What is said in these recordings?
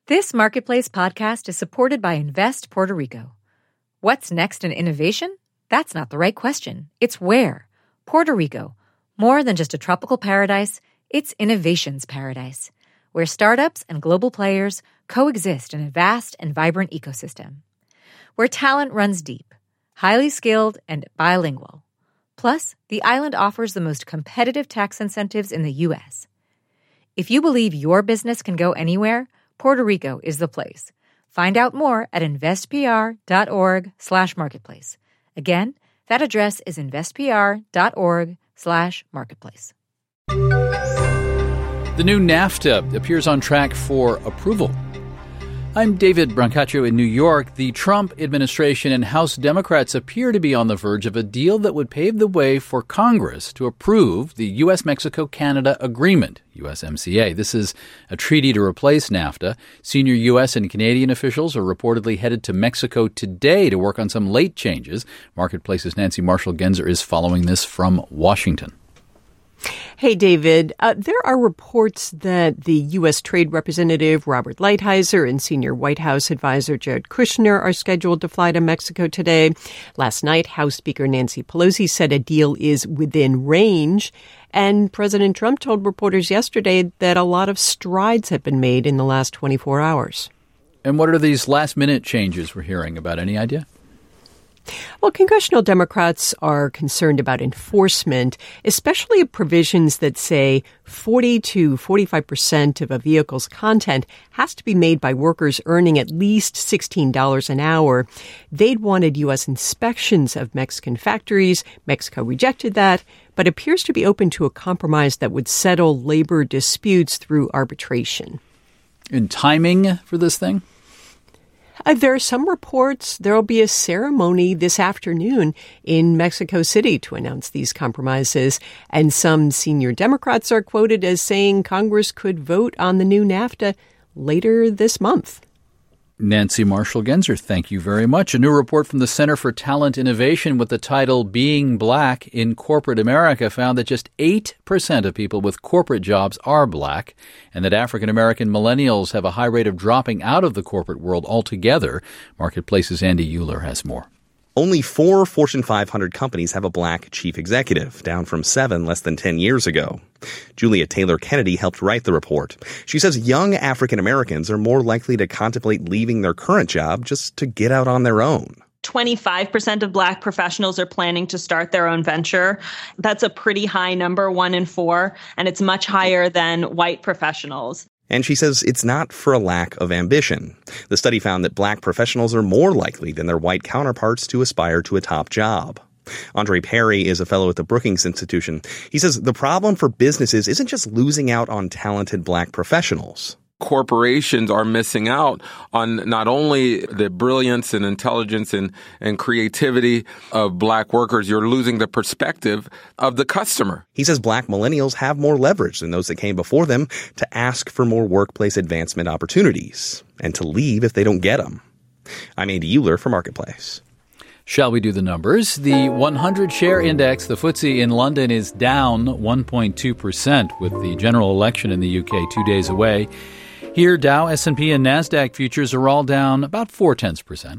This Marketplace podcast is supported by Invest Puerto Rico. What's next in innovation? That's not the right question. It's where. Puerto Rico. More than just a tropical paradise, it's innovation's paradise, where startups and global players coexist in a vast and vibrant ecosystem. Where talent runs deep, highly skilled, and bilingual. Plus, the island offers the most competitive tax incentives in the U.S. If you believe your business can go anywhere, Puerto Rico is the place. Find out more at investpr.org/marketplace. Again, that address is investpr.org/marketplace. The new NAFTA appears on track for approval. I'm David Brancaccio in New York. The Trump administration and House Democrats appear to be on the verge of a deal that would pave the way for Congress to approve the U.S.-Mexico-Canada Agreement, USMCA. This is a treaty to replace NAFTA. Senior U.S. and Canadian officials are reportedly headed to Mexico today to work on some late changes. Marketplace's Nancy Marshall-Genzer is following this from Washington. Hey, David. There are reports that the U.S. Trade Representative Robert Lighthizer and senior White House advisor Jared Kushner are scheduled to fly to Mexico today. Last night, House Speaker Nancy Pelosi said a deal is within range. And President Trump told reporters yesterday that a lot of strides have been made in the last 24 hours. And what are these last-minute changes we're hearing about? Any idea? Well, congressional Democrats are concerned about enforcement, especially of provisions that say 40 to 45% of a vehicle's content has to be made by workers earning at least $16 an hour. They'd wanted U.S. inspections of Mexican factories. Mexico rejected that, but appears to be open to a compromise that would settle labor disputes through arbitration. And timing for this thing? There are some reports there will be a ceremony this afternoon in Mexico City to announce these compromises. And some senior Democrats are quoted as saying Congress could vote on the new NAFTA later this month. Nancy Marshall-Genzer, thank you very much. A new report from the Center for Talent Innovation with the title Being Black in Corporate America found that just 8% of people with corporate jobs are black, and that African-American millennials have a high rate of dropping out of the corporate world altogether. Marketplace's Andy Euler has more. Only 4 Fortune 500 companies have a black chief executive, down from 7 less than 10 years ago. Julia Taylor Kennedy helped write the report. She says young African Americans are more likely to contemplate leaving their current job just to get out on their own. 25% of Black professionals are planning to start their own venture. That's a pretty high number, 1 in 4, and it's much higher than white professionals. And she says it's not for a lack of ambition. The study found that black professionals are more likely than their white counterparts to aspire to a top job. Andre Perry is a fellow at the Brookings Institution. He says the problem for businesses isn't just losing out on talented black professionals. Corporations are missing out on not only the brilliance and intelligence and creativity of black workers, you're losing the perspective of the customer. He says black millennials have more leverage than those that came before them to ask for more workplace advancement opportunities and to leave if they don't get them. I'm Andy Euler for Marketplace. Shall we do the numbers? The 100 share index, the FTSE in London, is down 1.2% with the general election in the UK 2 days away. Here, Dow, S&P, and NASDAQ futures are all down about 0.4%.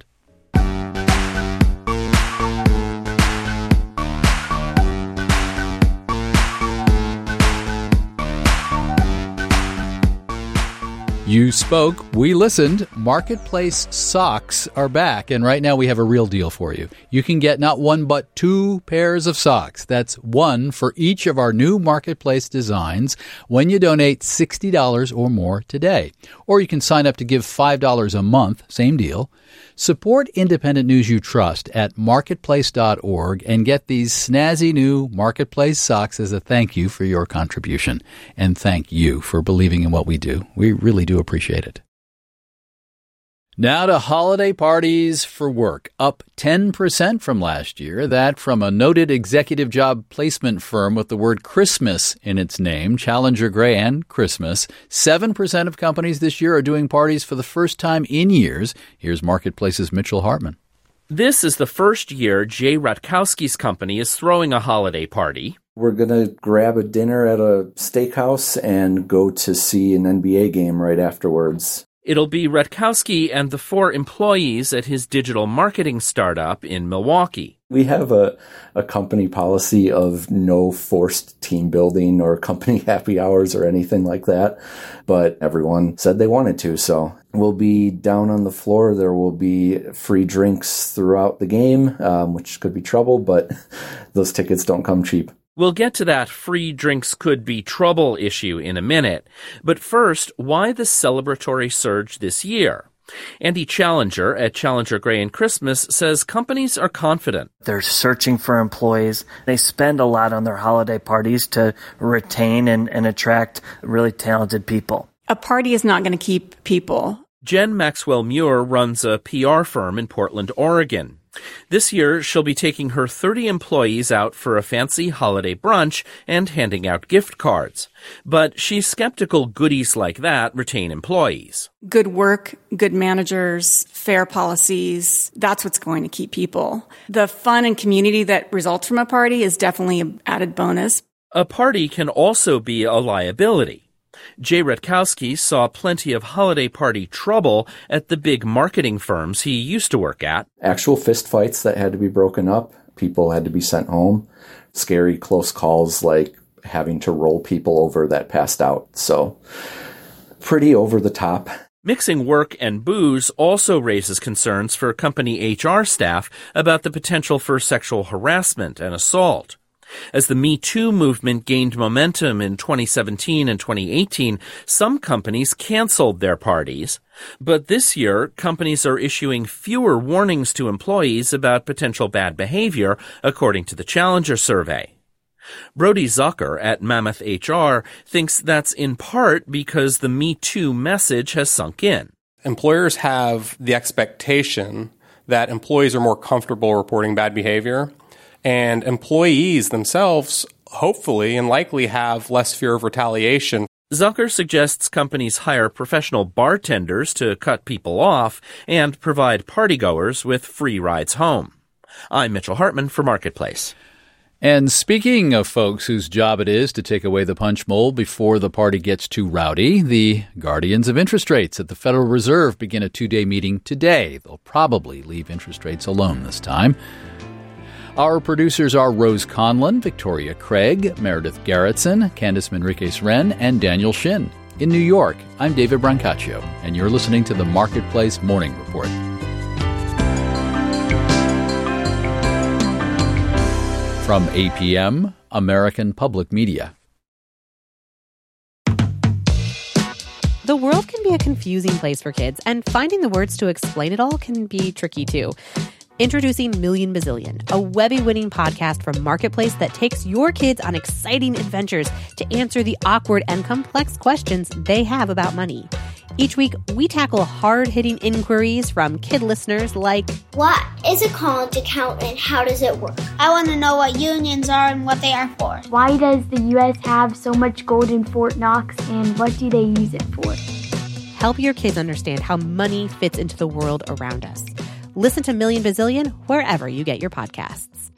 You spoke, we listened. Marketplace socks are back, and right now we have a real deal for you. You can get not 1 but 2 pairs of socks. That's 1 for each of our new Marketplace designs when you donate $60 or more today. Or you can sign up to give $5 a month, same deal. Support independent news you trust at marketplace.org and get these snazzy new Marketplace socks as a thank you for your contribution. And thank you for believing in what we do. We really do appreciate it. Now to holiday parties for work, up 10% from last year. That from a noted executive job placement firm with the word Christmas in its name, Challenger Gray and Christmas. 7% of companies this year are doing parties for the first time in years. Here's Marketplace's Mitchell Hartman. This is the first year Jay Rutkowski's company is throwing a holiday party. We're going to grab a dinner at a steakhouse and go to see an NBA game right afterwards. It'll be Rutkowski and the 4 employees at his digital marketing startup in Milwaukee. We have a company policy of no forced team building or company happy hours or anything like that, but everyone said they wanted to, so we'll be down on the floor. There will be free drinks throughout the game, which could be trouble, but those tickets don't come cheap. We'll get to that free drinks could be trouble issue in a minute. But first, why the celebratory surge this year? Andy Challenger at Challenger Gray & Christmas says companies are confident. They're searching for employees. They spend a lot on their holiday parties to retain and attract really talented people. A party is not going to keep people. Jen Maxwell-Muir runs a PR firm in Portland, Oregon. This year, she'll be taking her 30 employees out for a fancy holiday brunch and handing out gift cards. But she's skeptical goodies like that retain employees. Good work, good managers, fair policies, that's what's going to keep people. The fun and community that results from a party is definitely an added bonus. A party can also be a liability. Jay Rutkowski saw plenty of holiday party trouble at the big marketing firms he used to work at. Actual fist fights that had to be broken up. People had to be sent home. Scary close calls like having to roll people over that passed out. So pretty over the top. Mixing work and booze also raises concerns for company HR staff about the potential for sexual harassment and assault. As the Me Too movement gained momentum in 2017 and 2018, some companies canceled their parties. But this year, companies are issuing fewer warnings to employees about potential bad behavior, according to the Challenger survey. Brody Zucker at Mammoth HR thinks that's in part because the Me Too message has sunk in. Employers have the expectation that employees are more comfortable reporting bad behavior. And employees themselves, hopefully and likely, have less fear of retaliation. Zucker suggests companies hire professional bartenders to cut people off and provide partygoers with free rides home. I'm Mitchell Hartman for Marketplace. And speaking of folks whose job it is to take away the punch bowl before the party gets too rowdy, the guardians of interest rates at the Federal Reserve begin a 2-day meeting today. They'll probably leave interest rates alone this time. Our producers are Rose Conlon, Victoria Craig, Meredith Garrettson, Candice Manriquez-Wren, and Daniel Shin. In New York, I'm David Brancaccio, and you're listening to the Marketplace Morning Report. From APM, American Public Media. The world can be a confusing place for kids, and finding the words to explain it all can be tricky too. Introducing Million Bazillion, a Webby-winning podcast from Marketplace that takes your kids on exciting adventures to answer the awkward and complex questions they have about money. Each week, we tackle hard-hitting inquiries from kid listeners like, what is a college account and how does it work? I want to know what unions are and what they are for. Why does the U.S. have so much gold in Fort Knox and what do they use it for? Help your kids understand how money fits into the world around us. Listen to Million Bazillion wherever you get your podcasts.